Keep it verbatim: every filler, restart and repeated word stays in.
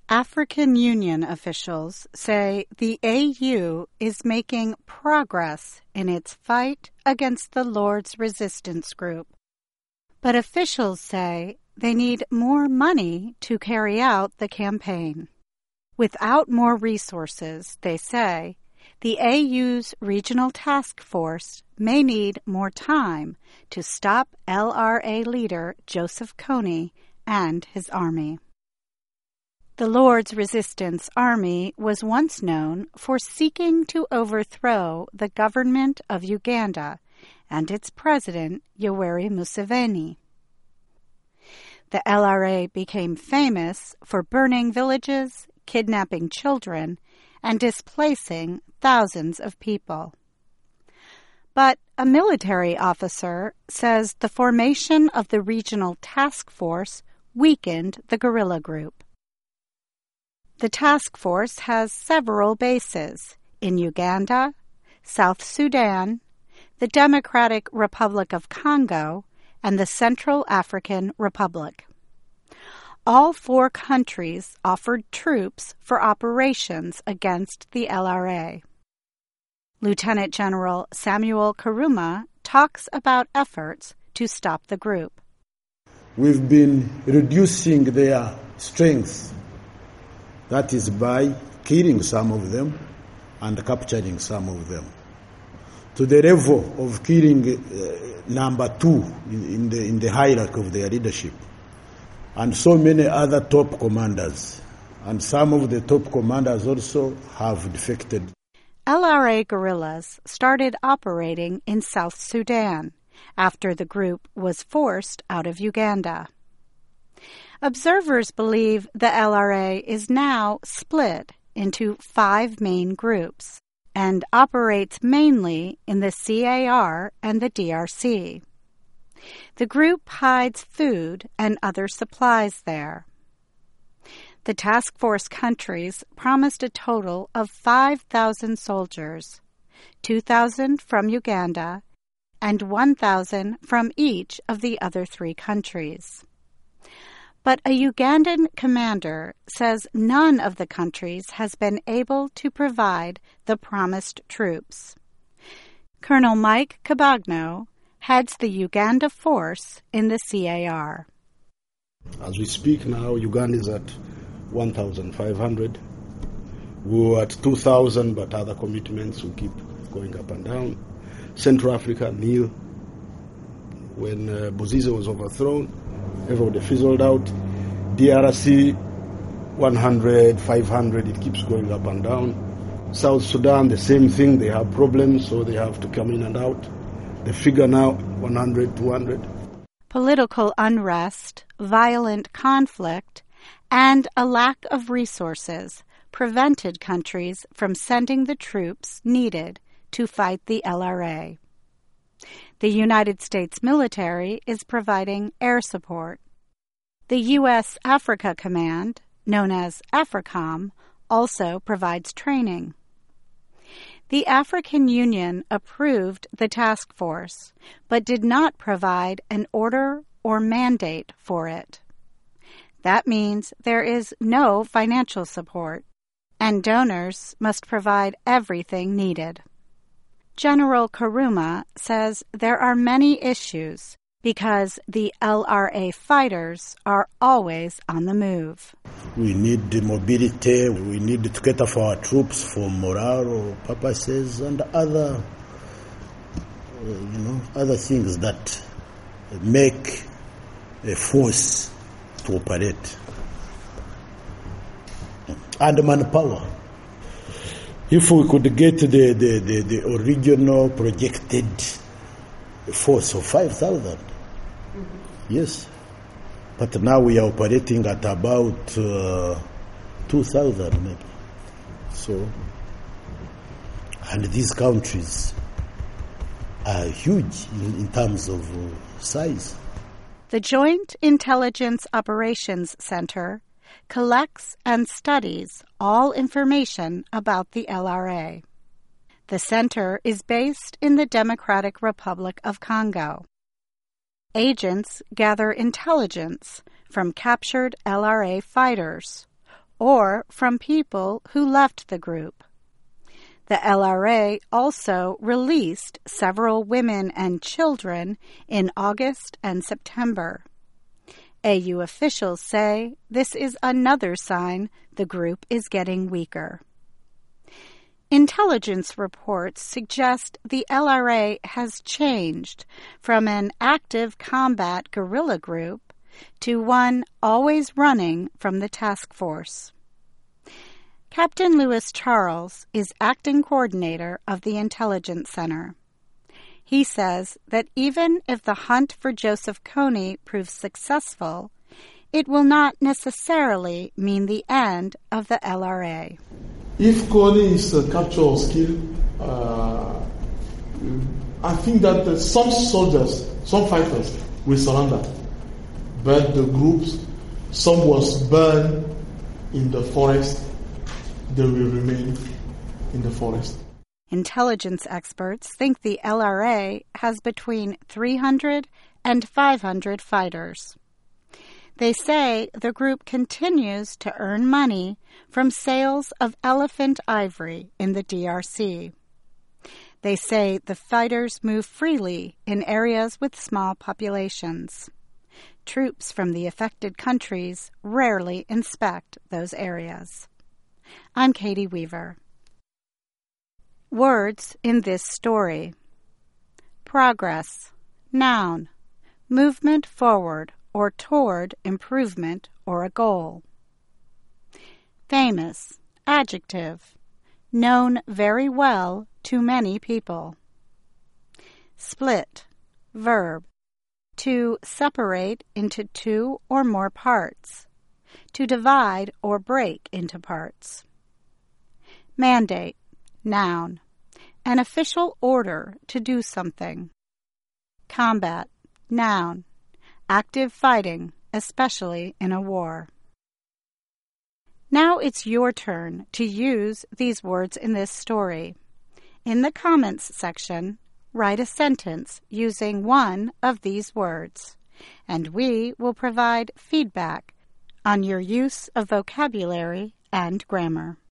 African Union officials say the A U is making progress in its fight against the Lord's Resistance Group. But officials say they need more money to carry out the campaign. Without more resources, they say, the A U's regional task force may need more time to stop L R A leader Joseph Kony and his army. The Lord's Resistance Army was once known for seeking to overthrow the government of Uganda and its president, Yoweri Museveni. The L R A became famous for burning villages, kidnapping children, and displacing thousands of people. But a military officer says the formation of the regional task force weakened the guerrilla group. The task force has several bases in Uganda, South Sudan, the Democratic Republic of Congo, and the Central African Republic. All four countries offered troops for operations against the L R A. Lieutenant General Samuel Karuma talks about efforts to stop the group. We've been reducing their strength. That is by killing some of them and capturing some of them, to the level of killing uh, number two in, in, the, in the hierarchy of their leadership, and so many other top commanders. And some of the top commanders also have defected. L R A guerrillas started operating in South Sudan after the group was forced out of Uganda. Observers believe the L R A is now split into five main groups and operates mainly in the C A R and the D R C. The group hides food and other supplies there. The task force countries promised a total of five thousand soldiers, two thousand from Uganda and one thousand from each of the other three countries. But a Ugandan commander says none of the countries has been able to provide the promised troops. Colonel Mike Kabagno heads the Uganda force in the C A R. As we speak now, Uganda is at one thousand five hundred. We were at two thousand, but other commitments will keep going up and down. Central Africa, nil. When uh, Bozize was overthrown, everybody fizzled out. D R C, one hundred, five hundred, it keeps going up and down. South Sudan, the same thing. They have problems, so they have to come in and out. The figure now, one hundred, two hundred. Political unrest, violent conflict, and a lack of resources prevented countries from sending the troops needed to fight the L R A. The United States military is providing air support. The U S Africa Command, known as AFRICOM, also provides training. The African Union approved the task force, but did not provide an order or mandate for it. That means there is no financial support, and donors must provide everything needed. General Karuma says there are many issues because the L R A fighters are always on the move. We need the mobility, we need to cater for our troops for morale purposes and other, uh, you know, other things that make a force to operate. And manpower. If we could get the, the, the, the original projected force of five thousand, mm-hmm. Yes. But now we are operating at about uh, two thousand maybe. So, and these countries are huge in, in terms of uh, size. The Joint Intelligence Operations Center collects and studies all information about the L R A. The center is based in the Democratic Republic of Congo. Agents gather intelligence from captured L R A fighters or from people who left the group. The L R A also released several women and children in August and September. A U officials say this is another sign the group is getting weaker. Intelligence reports suggest the L R A has changed from an active combat guerrilla group to one always running from the task force. Captain Lewis Charles is acting coordinator of the Intelligence Center. He says that even if the hunt for Joseph Kony proves successful, it will not necessarily mean the end of the L R A. If Kony is uh, captured or killed, uh, I think that uh, some soldiers, some fighters will surrender. But the groups, some was burned in the forest, they will remain in the forest. Intelligence experts think the L R A has between three hundred and five hundred fighters. They say the group continues to earn money from sales of elephant ivory in the D R C. They say the fighters move freely in areas with small populations. Troops from the affected countries rarely inspect those areas. I'm Katie Weaver. Words in this story. Progress, noun, movement forward or toward improvement or a goal. Famous, adjective, known very well to many people. Split, verb, to separate into two or more parts, to divide or break into parts. Mandate, noun, an official order to do something. Combat, noun, active fighting, especially in a war. Now it's your turn to use these words in this story. In the comments section, write a sentence using one of these words, and we will provide feedback on your use of vocabulary and grammar.